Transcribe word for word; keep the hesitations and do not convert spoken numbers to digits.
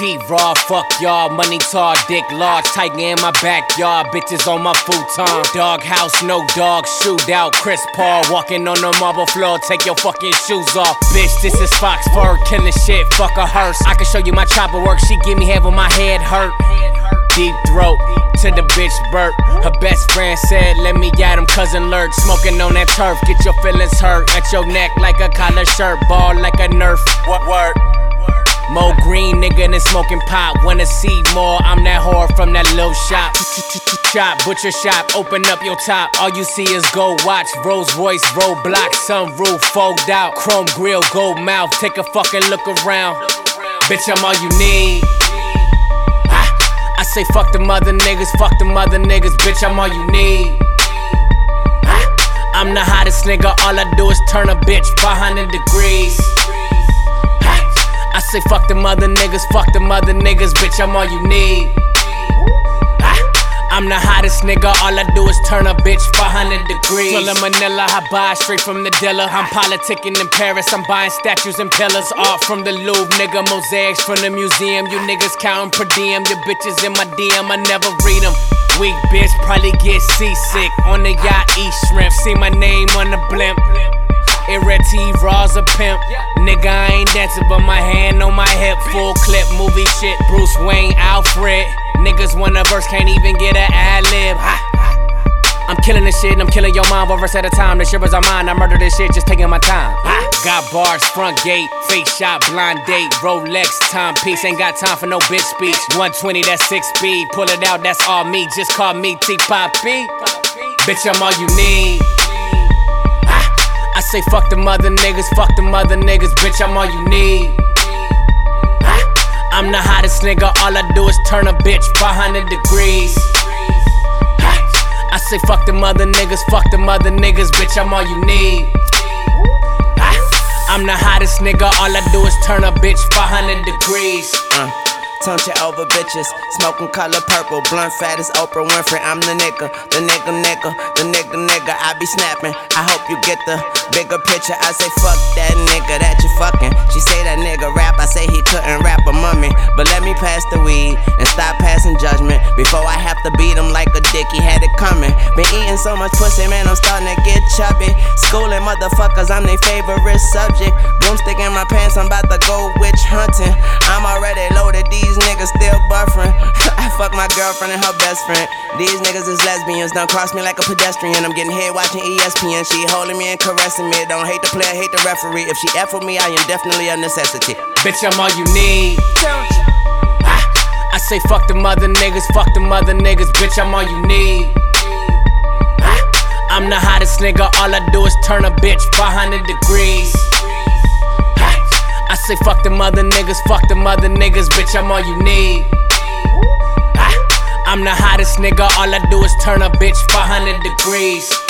T raw, fuck y'all, money tall, dick large, tiger in my backyard, bitches on my futon. Dog house, no dog, shootout. Chris Paul walking on the marble floor, take your fucking shoes off. Bitch, this is Fox fur, killing shit, fuck a hearse. I can show you my chopper work, she give me head when my head hurt. Deep throat to the bitch burp. Her best friend said, let me at him, cousin lurk. Smoking on that turf, get your feelings hurt. At your neck like a collar shirt, ball like a nerf. What word? Mo green nigga than smoking pot. Wanna see more, I'm that whore from that little shop. Shop, butcher shop, open up your top. All you see is gold watch, Rolls Royce, roadblock, sunroof, fogged out. Chrome grill, gold mouth, take a fucking look around. Bitch, I'm all you need. I say fuck them other niggas, fuck them other niggas, bitch, I'm all you need. I'm the hottest nigga, all I do is turn a bitch five hundred degrees. I say fuck them other niggas, fuck them other niggas, bitch, I'm all you need. I'm the hottest nigga, all I do is turn a bitch five hundred degrees. Full of Manila, I buy straight from the dealer. I'm politicking in Paris, I'm buying statues and pillars. Art from the Louvre, nigga, mosaics from the museum. You niggas counting per diem, your bitches in my D M, I never read them. Weak bitch, probably get seasick. On the yacht, eat shrimp, see my name on the blimp. Irret Raw's a pimp. Nigga, I ain't dancing, but my hand on my hip. Full clip, movie shit, Bruce Wayne, Alfred. Niggas want a verse, can't even get an ad-lib. I'm killing this shit, I'm killing your mom one verse at a time. This shit was on mine, I murder this shit, just taking my time. Got bars, front gate, face shot, blind date, Rolex, timepiece. Ain't got time for no bitch speech. one twenty, that's six speed. Pull it out, that's all me. Just call me T-Poppy. Bitch, I'm all you need. I say fuck them other niggas, fuck them other niggas, bitch, I'm all you need. I'm the hottest nigga, all I do is turn a bitch five hundred degrees. I say fuck them other niggas, fuck them other niggas, bitch, I'm all you need. I'm the hottest nigga, all I do is turn a bitch five hundred degrees. Uh. Tone you over bitches, smoking color purple, blunt fat as Oprah Winfrey. I'm the nigga, the nigga nigga, the nigga nigga. I be snapping. I hope you get the bigger picture. I say fuck that nigga that you fucking. She say that nigga rap. I say he couldn't rap a mummy. But let me pass the weed and stop passing judgment before I have to beat him like a dick. He had it coming. Been eating so much pussy, man, I'm starting to get chubby. Schooling motherfuckers, I'm their favorite subject. Broomstick in my pants, I'm about to go witch hunting. I'm already loaded. These niggas still buffering. I fuck my girlfriend and her best friend. These niggas is lesbians, don't cross me like a pedestrian. I'm getting head watching E S P N. She holding me and caressing me. Don't hate the player, hate the referee. If she F with me, I am definitely a necessity. Bitch, I'm all you need. I say fuck them other niggas, fuck them other niggas, bitch, I'm all you need. I'm the hottest nigga, all I do is turn a bitch five hundred degrees. I say fuck them other niggas, fuck them other niggas, bitch, I'm all you need. I'm the hottest nigga, all I do is turn a bitch five hundred degrees.